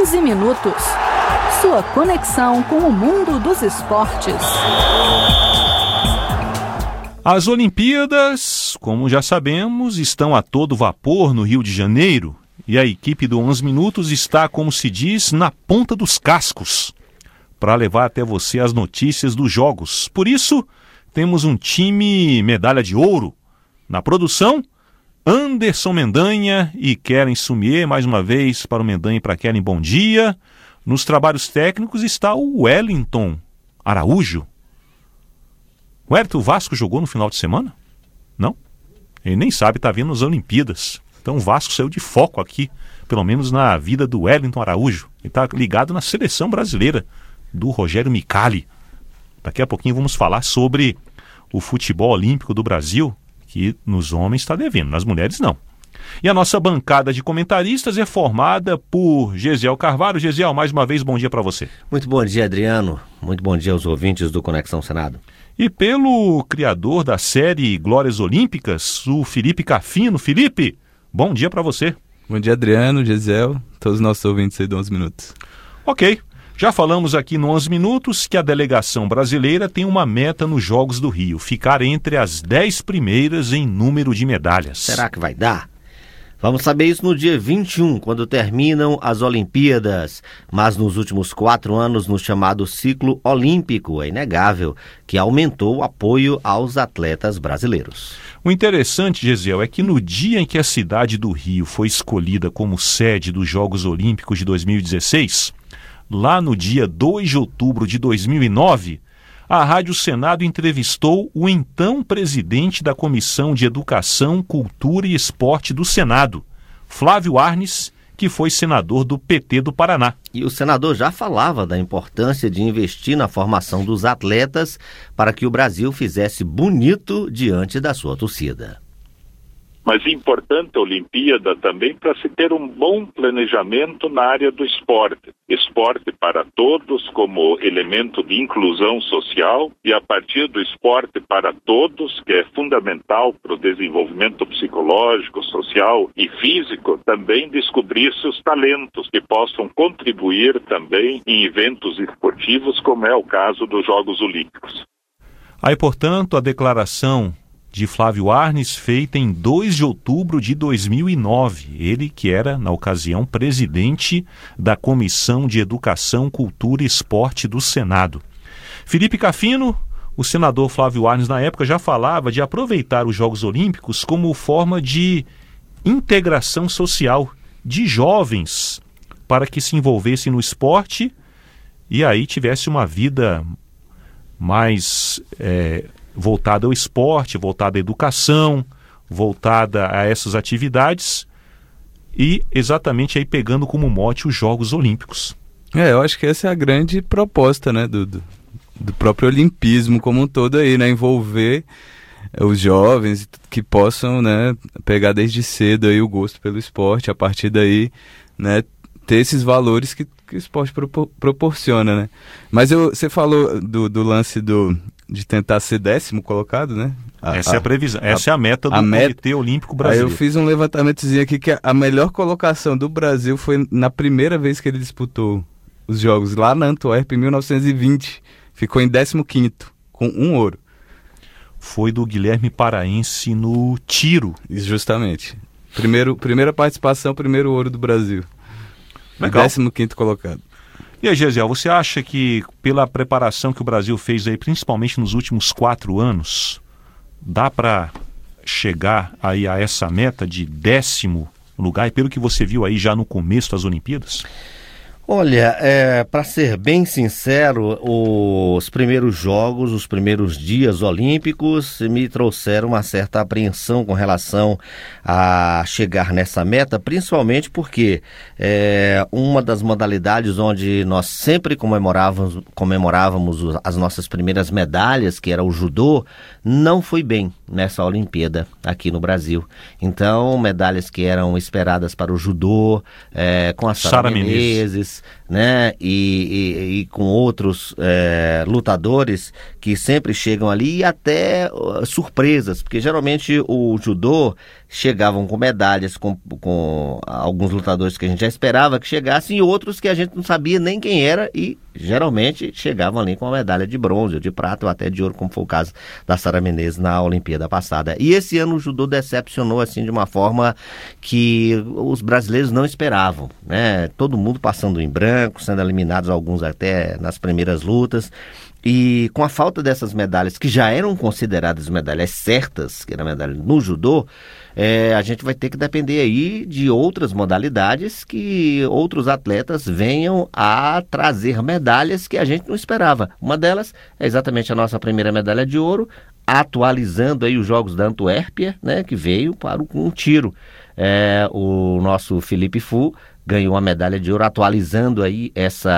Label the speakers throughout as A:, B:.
A: 11 Minutos. Sua conexão com o mundo dos esportes.
B: As Olimpíadas, como já sabemos, estão a todo vapor no Rio de Janeiro e a equipe do 11 Minutos está, como se diz, na ponta dos cascos para levar até você as notícias dos Jogos. Por isso, temos um time medalha de ouro. Na produção, Anderson Mendanha e Keren Sumier, mais uma vez para o Mendanha e para a Keren, bom dia. Nos trabalhos técnicos está o Wellington Araújo. O Vasco jogou no final de semana? Não? Ele nem sabe, está vendo as Olimpíadas. Então o Vasco saiu de foco aqui, pelo menos na vida do Wellington Araújo. Ele está ligado na seleção brasileira do Rogério Micali. Daqui a pouquinho vamos falar sobre o futebol olímpico do Brasil, que nos homens está devendo, nas mulheres não. E a nossa bancada de comentaristas é formada por Gesiel Carvalho. Gesiel, mais uma vez, bom dia para você.
C: Muito bom dia, Adriano. Muito bom dia aos ouvintes do Conexão Senado.
B: E pelo criador da série Glórias Olímpicas, o Felipe Cafino. Felipe, bom dia para você.
D: Bom dia, Adriano, Gesiel, todos os nossos ouvintes aí do 11 Minutos.
B: Ok. Já falamos aqui no 11 Minutos que a delegação brasileira tem uma meta nos Jogos do Rio, ficar entre as 10 primeiras em número de medalhas.
C: Será que vai dar? Vamos saber isso no dia 21, quando terminam as Olimpíadas. Mas nos últimos 4 anos, no chamado ciclo olímpico, é inegável que aumentou o apoio aos atletas brasileiros.
B: O interessante, Gesiel, é que no dia em que a cidade do Rio foi escolhida como sede dos Jogos Olímpicos de 2016... lá no dia 2 de outubro de 2009, a Rádio Senado entrevistou o então presidente da Comissão de Educação, Cultura e Esporte do Senado, Flávio Arnes, que foi senador do PT do Paraná.
C: E o senador já falava da importância de investir na formação dos atletas para que o Brasil fizesse bonito diante da sua torcida.
E: Mas é importante a Olimpíada também para se ter um bom planejamento na área do esporte. Esporte para todos como elemento de inclusão social e a partir do esporte para todos, que é fundamental para o desenvolvimento psicológico, social e físico, também descobrir seus talentos que possam contribuir também em eventos esportivos, como é o caso dos Jogos Olímpicos.
B: Aí, portanto, a declaração de Flávio Arnes, feita em 2 de outubro de 2009. Ele que era, na ocasião, presidente da Comissão de Educação, Cultura e Esporte do Senado. Felipe Cafino, o senador Flávio Arnes, na época, já falava de aproveitar os Jogos Olímpicos como forma de integração social de jovens para que se envolvessem no esporte e aí tivesse uma vida mais voltada ao esporte, voltada à educação, voltada a essas atividades e exatamente aí pegando como mote os Jogos Olímpicos.
D: Eu acho que essa é a grande proposta, né, do próprio olimpismo como um todo aí, né, envolver os jovens que possam, né, pegar desde cedo aí o gosto pelo esporte, a partir daí, né, ter esses valores que o esporte proporciona, né. Mas você falou do lance de tentar ser 10º colocado, né?
B: Essa é a previsão, essa é a meta do Comitê Olímpico Brasileiro.
D: Aí eu fiz um levantamentozinho aqui que a melhor colocação do Brasil foi na primeira vez que ele disputou os Jogos, lá na Antuérpia, em 1920. Ficou em 15º, com 1 ouro.
B: Foi do Guilherme Paraense no tiro.
D: Justamente. Primeira participação, primeiro ouro do Brasil.
B: Legal.
D: 15º colocado.
B: E aí, Gesiel, você acha que pela preparação que o Brasil fez aí, principalmente nos últimos 4 anos, dá para chegar aí a essa meta de 10º lugar, e pelo que você viu aí já no começo das Olimpíadas?
C: Olha, para ser bem sincero, os primeiros jogos, os primeiros dias olímpicos me trouxeram uma certa apreensão com relação a chegar nessa meta, principalmente porque uma das modalidades onde nós sempre comemorávamos as nossas primeiras medalhas, que era o judô, não foi bem nessa Olimpíada aqui no Brasil. Então, medalhas que eram esperadas para o judô, com a Sara Menezes, né, e com outros lutadores que sempre chegam ali, e até surpresas, porque geralmente o judô chegavam com medalhas, com alguns lutadores que a gente já esperava que chegassem e outros que a gente não sabia nem quem era e geralmente chegavam ali com uma medalha de bronze, ou de prata ou até de ouro, como foi o caso da Sara Menezes na Olimpíada passada. E esse ano o judô decepcionou assim de uma forma que os brasileiros não esperavam, né? Todo mundo passando em branco, sendo eliminados alguns até nas primeiras lutas. E com a falta dessas medalhas, que já eram consideradas medalhas certas, que era medalha no judô, a gente vai ter que depender aí de outras modalidades que outros atletas venham a trazer medalhas que a gente não esperava. Uma delas é exatamente a nossa primeira medalha de ouro, atualizando aí os Jogos da Antuérpia, né, que veio para um tiro. O nosso Felipe Fu ganhou uma medalha de ouro, atualizando aí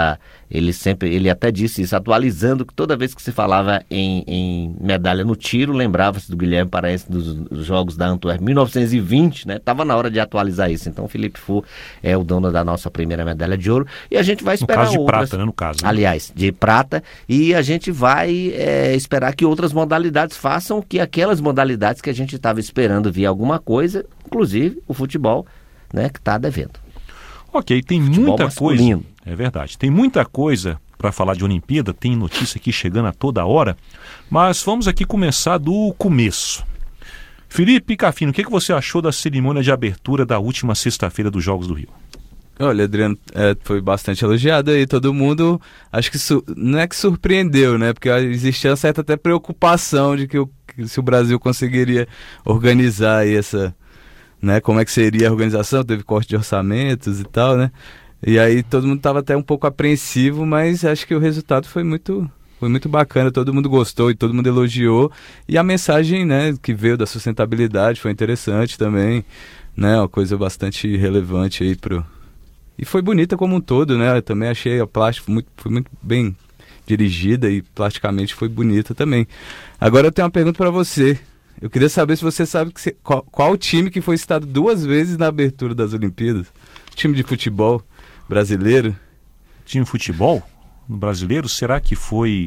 C: ele até disse isso, atualizando, que toda vez que se falava em medalha no tiro, lembrava-se do Guilherme Paraense dos Jogos da Antuérpia, 1920, né? Estava na hora de atualizar isso. Então o Felipe Fu é o dono da nossa primeira medalha de ouro, e a gente vai esperar outras. No caso de prata, né? No caso. Né? Aliás, de prata, e a gente vai esperar que outras modalidades façam que aquelas modalidades que a gente estava esperando ver alguma coisa, inclusive o futebol, né? Que está devendo.
B: Ok, tem muita coisa. É verdade, tem muita coisa para falar de Olimpíada, tem notícia aqui chegando a toda hora, mas vamos aqui começar do começo. Felipe Cafino, o que você achou da cerimônia de abertura da última sexta-feira dos Jogos do Rio?
D: Olha, Adriano, foi bastante elogiado aí, todo mundo, acho que não é que surpreendeu, né, porque existia uma certa até preocupação de que se o Brasil conseguiria organizar aí essa... Né, como é que seria a organização, teve corte de orçamentos e tal, né? E aí todo mundo estava até um pouco apreensivo, mas acho que o resultado foi muito bacana, todo mundo gostou e todo mundo elogiou. E a mensagem, né, que veio da sustentabilidade foi interessante também, né? Uma coisa bastante relevante aí E foi bonita como um todo, né? Eu também achei a plástica foi muito bem dirigida e plasticamente foi bonita também. Agora eu tenho uma pergunta para você. Eu queria saber se você sabe qual time que foi citado 2 vezes na abertura das Olimpíadas. Time de futebol brasileiro.
B: Time de futebol brasileiro? Será que foi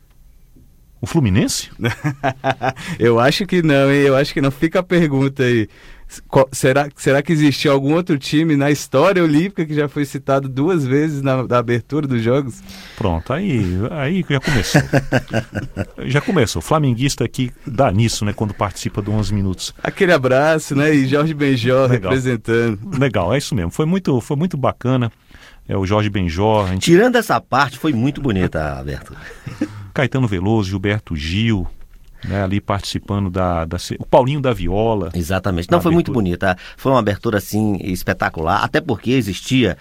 B: o Fluminense?
D: Eu acho que não, hein? Eu acho que não. Fica a pergunta aí. Será que existiu algum outro time na história olímpica que já foi citado 2 vezes na abertura dos Jogos?
B: Pronto, aí já começou. Já começou. O flamenguista aqui dá nisso, né, quando participa do 11 Minutos.
D: Aquele abraço, né, e Jorge Benjor representando.
B: Legal, é isso mesmo. Foi muito bacana. O Jorge Benjor.
C: Tirando essa parte, foi muito bonita a abertura.
B: Caetano Veloso, Gilberto Gil... Né, ali participando o Paulinho da Viola.
C: Exatamente. Não, foi muito bonita. Foi uma abertura assim espetacular, até porque existia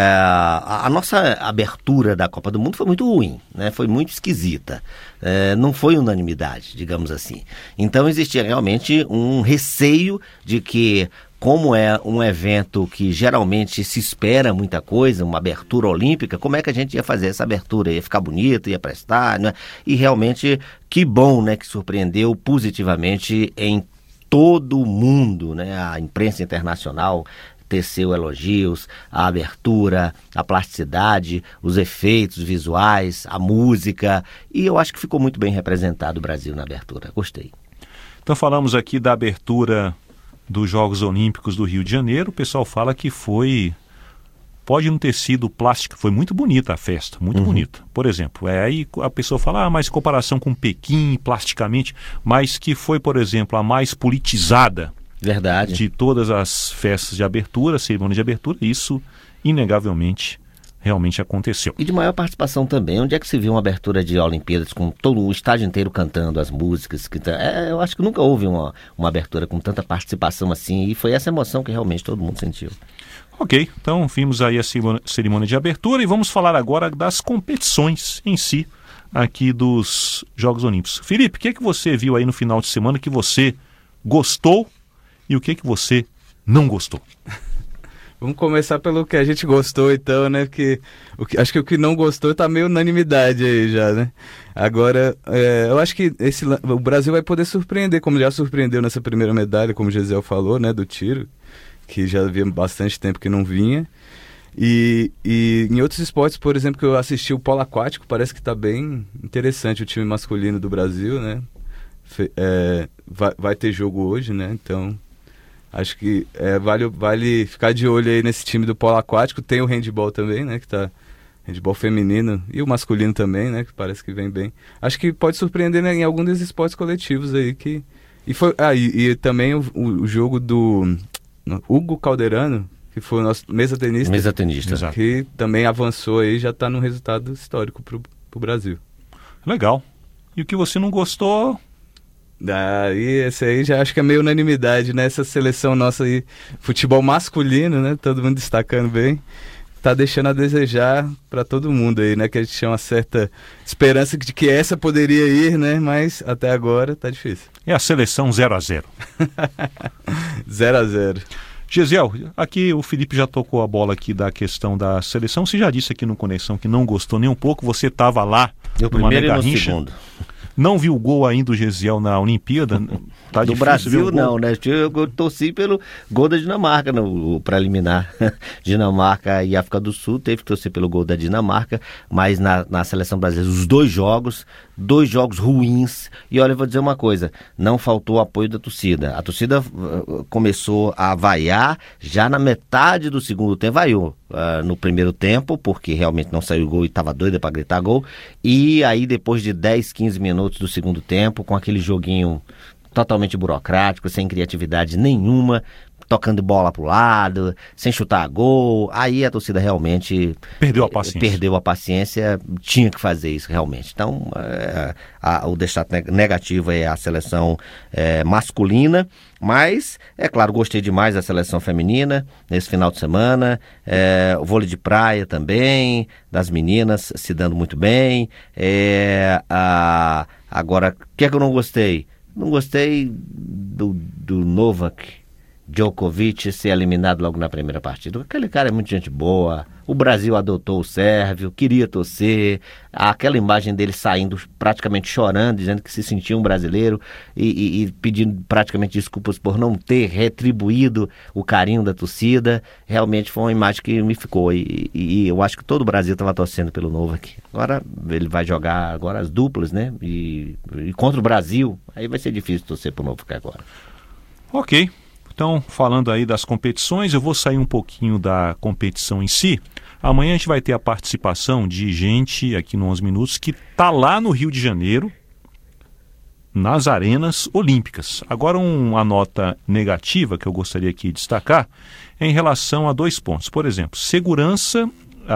C: a nossa abertura da Copa do Mundo foi muito ruim, né? Foi muito esquisita. Não foi unanimidade, digamos assim. Então existia realmente um receio de que, como é um evento que geralmente se espera muita coisa, uma abertura olímpica, como é que a gente ia fazer essa abertura? Ia ficar bonito, ia prestar, né? E realmente, que bom, né, que surpreendeu positivamente em todo o mundo, né? A imprensa internacional teceu elogios, a abertura, a plasticidade, os efeitos visuais, a música, e eu acho que ficou muito bem representado o Brasil na abertura. Gostei.
B: Então falamos aqui da abertura dos Jogos Olímpicos do Rio de Janeiro. O pessoal fala que pode não ter sido plástica, foi muito bonita a festa, muito bonita. Por exemplo, aí a pessoa fala, mas em comparação com Pequim, plasticamente, mas que foi, por exemplo, a mais politizada.
C: Verdade.
B: De todas as festas de abertura, cerimônia de abertura, isso inegavelmente realmente aconteceu.
C: E de maior participação também. Onde é que se viu uma abertura de Olimpíadas com todo o estádio inteiro cantando as músicas? Eu acho que nunca houve uma abertura com tanta participação assim, e foi essa emoção que realmente todo mundo sentiu.
B: Ok, então vimos aí a cerimônia de abertura e vamos falar agora das competições em si aqui dos Jogos Olímpicos. Felipe, o que você viu aí no final de semana que você gostou e o que você não gostou?
D: Vamos começar pelo que a gente gostou, então, né? Porque acho que o que não gostou tá meio unanimidade aí já, né? Agora, eu acho que o Brasil vai poder surpreender, como já surpreendeu nessa primeira medalha, como o Gisele falou, né? Do tiro, que já havia bastante tempo que não vinha. E em outros esportes, por exemplo, que eu assisti o polo aquático, parece que tá bem interessante o time masculino do Brasil, né? Vai ter jogo hoje, né? Então, Acho que vale ficar de olho aí nesse time do polo aquático. Tem o handball também, né? Que tá handball feminino e o masculino também, né? Que parece que vem bem. Acho que pode surpreender, né, em algum desses esportes coletivos aí que... E também o jogo do Hugo Calderano, que foi o nosso mesa-tenista.
C: Mesa-tenista.
D: Que também avançou aí, já está no resultado histórico pro Brasil.
B: Legal. E o que você não gostou?
D: E esse aí já acho que é meio unanimidade, né? Essa seleção nossa aí, futebol masculino, né? Todo mundo destacando bem. Tá deixando a desejar para todo mundo aí, né? Que a gente tinha uma certa esperança de que essa poderia ir, né? Mas até agora tá difícil.
B: É a seleção 0-0.
D: 0-0.
B: Gesiel, aqui o Felipe já tocou a bola aqui da questão da seleção. Você já disse aqui no Conexão que não gostou nem um pouco. Você estava lá
C: no primeiro e no segundo.
B: Não viu o gol ainda do Gesiel na Olimpíada? Tá
C: do Brasil não, né? Eu torci pelo gol da Dinamarca no preliminar. Dinamarca e África do Sul, teve que torcer pelo gol da Dinamarca, mas na seleção brasileira, os dois jogos ruins. E olha, eu vou dizer uma coisa, não faltou o apoio da torcida. A torcida começou a vaiar já na metade do segundo tempo, vaiou no primeiro tempo, porque realmente não saiu gol e estava doida para gritar gol. E aí depois de 10, 15 minutos do segundo tempo, com aquele joguinho totalmente burocrático, sem criatividade nenhuma, tocando bola pro lado, sem chutar gol, aí a torcida realmente perdeu a paciência, tinha que fazer isso realmente. Então, o destaque negativo é a seleção masculina, mas, é claro, gostei demais da seleção feminina nesse final de semana, o vôlei de praia também, das meninas se dando muito bem. Agora, o que é que eu não gostei? Não gostei do Novak Djokovic ser eliminado logo na primeira partida. Aquele cara é muito gente boa. O Brasil adotou o sérvio, queria torcer. Aquela imagem dele saindo praticamente chorando, dizendo que se sentia um brasileiro e pedindo praticamente desculpas por não ter retribuído o carinho da torcida. Realmente foi uma imagem que me ficou. E eu acho que todo o Brasil estava torcendo pelo Novak. Agora ele vai jogar agora as duplas, né? E contra o Brasil, aí vai ser difícil torcer pro Novak agora.
B: Ok. Então, falando aí das competições, eu vou sair um pouquinho da competição em si. Amanhã a gente vai ter a participação de gente aqui no 11 Minutos que está lá no Rio de Janeiro, nas arenas olímpicas. Agora, uma nota negativa que eu gostaria aqui de destacar é em relação a 2 pontos. Por exemplo, segurança,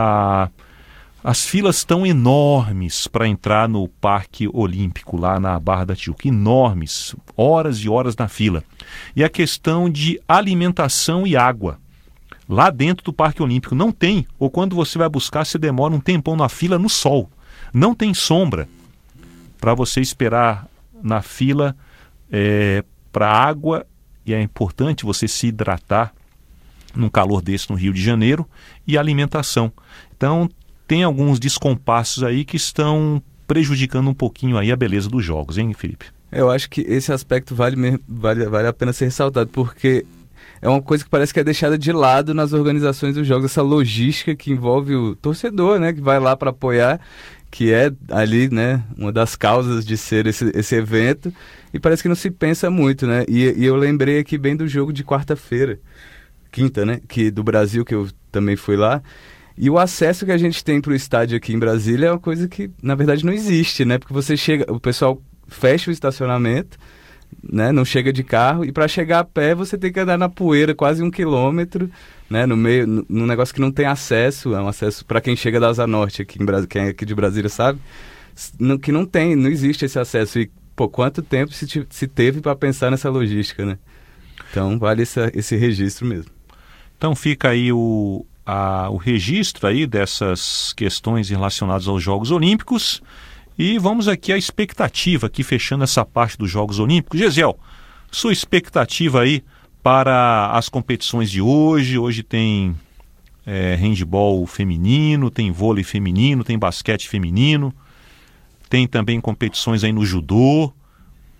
B: as filas estão enormes para entrar no Parque Olímpico, lá na Barra da Tijuca. Enormes, horas e horas na fila. E a questão de alimentação e água. Lá dentro do Parque Olímpico não tem, ou quando você vai buscar, você demora um tempão na fila no sol. Não tem sombra para você esperar na fila para água, e é importante você se hidratar num calor desse no Rio de Janeiro, e alimentação. Então, tem alguns descompassos aí que estão prejudicando um pouquinho aí a beleza dos jogos, hein, Felipe?
D: Eu acho que esse aspecto vale a pena ser ressaltado, porque é uma coisa que parece que é deixada de lado nas organizações dos jogos, essa logística que envolve o torcedor, né, que vai lá para apoiar, que é ali, né, uma das causas de ser esse evento, e parece que não se pensa muito, né, e eu lembrei aqui bem do jogo de quinta, né, que do Brasil, que eu também fui lá. E o acesso que a gente tem para o estádio aqui em Brasília é uma coisa que, na verdade, não existe, né? Porque você chega, o pessoal fecha o estacionamento, né? Não chega de carro, e para chegar a pé você tem que andar na poeira quase 1 quilômetro, né? No meio, num negócio que não tem acesso, é um acesso para quem chega da Asa Norte, aqui em Brasília, quem é aqui de Brasília sabe, que não existe esse acesso. E, pô, quanto tempo se teve para pensar nessa logística, né? Então, vale esse registro mesmo.
B: Então, fica aí o registro aí dessas questões relacionadas aos Jogos Olímpicos, e vamos aqui à expectativa, aqui fechando essa parte dos Jogos Olímpicos. Gesiel, sua expectativa aí para as competições de hoje? Hoje tem handebol feminino, tem vôlei feminino, tem basquete feminino, tem também competições aí no judô.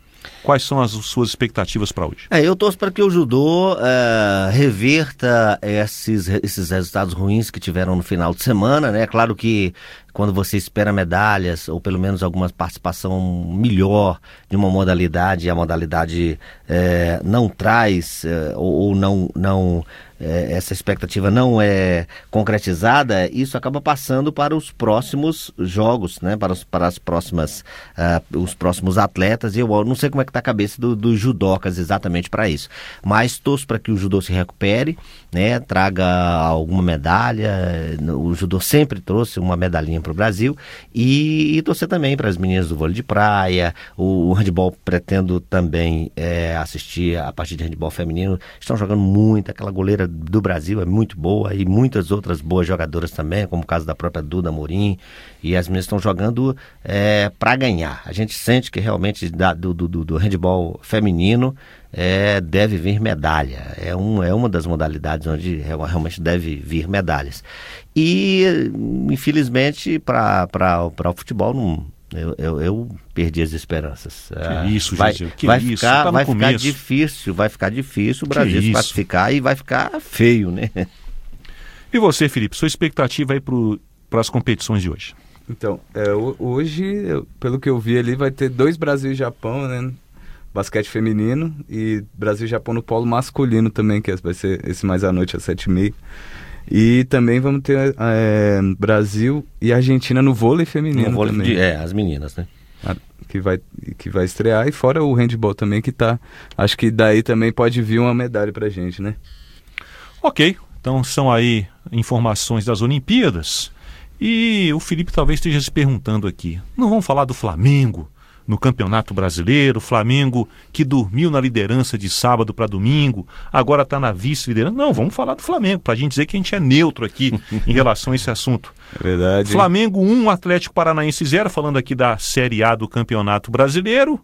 B: Quais são as suas expectativas para hoje?
C: Eu torço para que o judô reverta esses resultados ruins que tiveram no final de semana, né? Claro que quando você espera medalhas, ou pelo menos alguma participação melhor de uma modalidade, e a modalidade não traz, ou não essa expectativa não é concretizada, isso acaba passando para os próximos jogos, né? Para as próximas, os próximos atletas. E eu não sei como é que está a cabeça dos judocas exatamente para isso. Mas torço para que o judô se recupere, né? Traga alguma medalha. O judô sempre trouxe uma medalhinha para o Brasil. E torcer também para as meninas do vôlei de praia. O handebol, pretendo também assistir a partida de handebol feminino. Estão jogando muito, aquela goleira do Brasil é muito boa, e muitas outras boas jogadoras também, como o caso da própria Duda Morim, e as meninas estão jogando para ganhar. A gente sente que realmente do handebol feminino deve vir medalha, é uma das modalidades onde realmente deve vir medalhas. E infelizmente para o futebol não. Eu perdi as esperanças.
B: Que isso, Gisele,
C: vai ficar difícil o Brasil se classificar, e vai ficar feio, né?
B: E você, Felipe, sua expectativa aí para as competições de hoje?
D: Então, hoje, pelo que eu vi ali, vai ter 2 Brasil e Japão, né? Basquete feminino, e Brasil e Japão no polo masculino também, que vai ser esse mais à noite, às 7h30. E também vamos ter Brasil e Argentina no vôlei feminino. No vôlei também.
C: As meninas, né?
D: Que vai estrear. E fora o handball também, que tá... Acho que daí também pode vir uma medalha pra gente, né?
B: Ok, então são aí informações das Olimpíadas. E o Felipe talvez esteja se perguntando aqui, não vamos falar do Flamengo no Campeonato Brasileiro? Flamengo que dormiu na liderança de sábado para domingo, agora está na vice-liderança. Não, vamos falar do Flamengo, para a gente dizer que a gente é neutro aqui em relação a esse assunto.
D: Verdade.
B: Flamengo 1, Atlético Paranaense 0, falando aqui da Série A do Campeonato Brasileiro.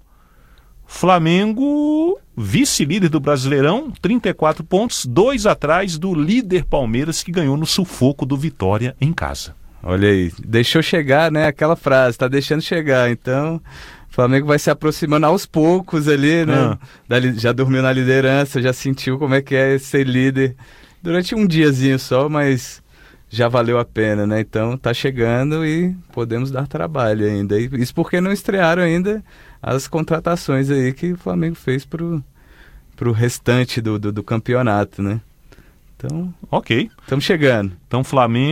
B: Flamengo, vice-líder do Brasileirão, 34 pontos, 2 atrás do líder Palmeiras, que ganhou no sufoco do Vitória em casa.
D: Olha aí, deixou chegar, né, aquela frase, tá deixando chegar, então... O Flamengo vai se aproximando aos poucos ali, né? Já dormiu na liderança, já sentiu como é que é ser líder durante um diazinho só, mas já valeu a pena, né? Então tá chegando e podemos dar trabalho ainda. Isso porque não estrearam ainda as contratações aí que o Flamengo fez pro restante do campeonato, né? Então,
B: ok.
D: Estamos chegando.
B: Então,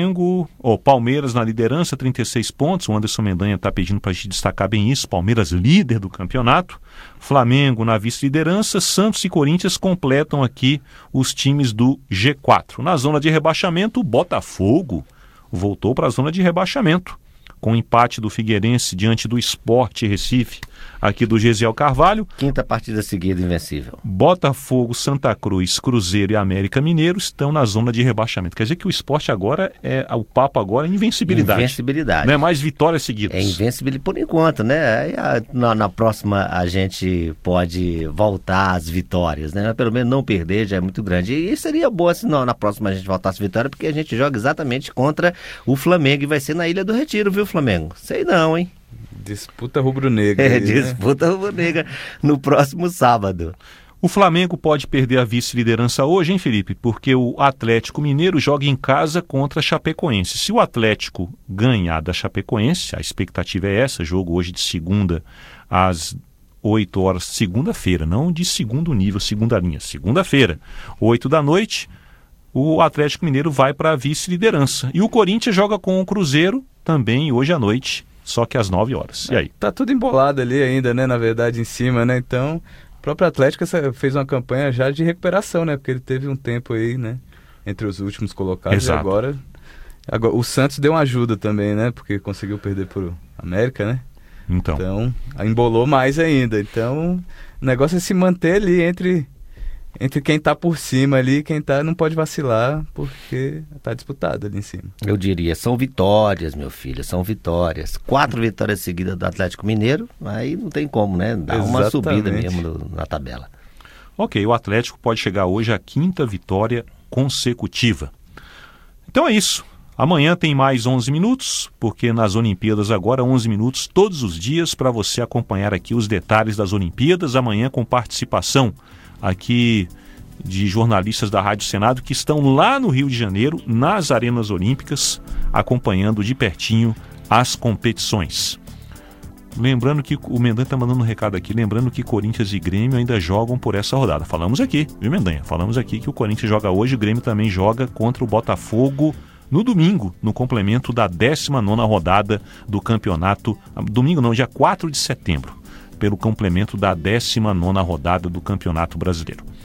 B: Palmeiras na liderança, 36 pontos. O Anderson Mendanha está pedindo para a gente destacar bem isso. Palmeiras líder do campeonato. Flamengo na vice-liderança. Santos e Corinthians completam aqui os times do G4. Na zona de rebaixamento, o Botafogo voltou para a zona de rebaixamento, com o empate do Figueirense diante do Sport Recife, aqui do Gesiel Carvalho.
C: 5ª partida seguida invencível.
B: Botafogo, Santa Cruz, Cruzeiro e América Mineiro estão na zona de rebaixamento. Quer dizer que o Sport agora o papo agora é invencibilidade.
C: Invencibilidade.
B: Não é mais vitórias seguidas.
C: É invencibilidade por enquanto, né? Aí, na próxima a gente pode voltar às vitórias, né? Pelo menos não perder já é muito grande. E seria boa se na próxima a gente voltasse à vitória, porque a gente joga exatamente contra o Flamengo, e vai ser na Ilha do Retiro, viu, Flamengo? Sei não, hein?
D: Disputa rubro-negra.
C: Disputa rubro-negra no próximo sábado.
B: O Flamengo pode perder a vice-liderança hoje, hein, Felipe? Porque o Atlético Mineiro joga em casa contra a Chapecoense. Se o Atlético ganhar da Chapecoense, a expectativa é essa, jogo hoje de segunda às 8 horas, segunda-feira, não de segundo nível, segunda linha, segunda-feira, 8 da noite, o Atlético Mineiro vai para a vice-liderança. E o Corinthians joga com o Cruzeiro também hoje à noite, só que às 9 horas. E aí?
D: Tá tudo embolado ali ainda, né, na verdade, em cima, né, então... O próprio Atlético fez uma campanha já de recuperação, né? Porque ele teve um tempo aí, né? Entre os últimos colocados. Exato. E agora o Santos deu uma ajuda também, né? Porque conseguiu perder por América, né? Então embolou mais ainda. Então, o negócio é se manter ali entre quem tá por cima ali, quem tá não pode vacilar, porque tá disputado ali em cima.
C: Eu diria, são vitórias, meu filho, são vitórias. 4 vitórias seguidas do Atlético Mineiro, aí não tem como, né? Dá uma subida mesmo na tabela.
B: Ok, o Atlético pode chegar hoje à 5ª vitória consecutiva. Então é isso. Amanhã tem mais 11 minutos, porque nas Olimpíadas agora 11 minutos todos os dias para você acompanhar aqui os detalhes das Olimpíadas. Amanhã com participação aqui de jornalistas da Rádio Senado que estão lá no Rio de Janeiro, nas Arenas Olímpicas, acompanhando de pertinho as competições. Lembrando que o Mendanha está mandando um recado aqui, lembrando que Corinthians e Grêmio ainda jogam por essa rodada. Falamos aqui, viu, Mendanha? Falamos aqui que o Corinthians joga hoje, o Grêmio também joga contra o Botafogo no domingo, no complemento da 19ª rodada do campeonato. Domingo não, dia 4 de setembro, pelo complemento da 19ª rodada do Campeonato Brasileiro.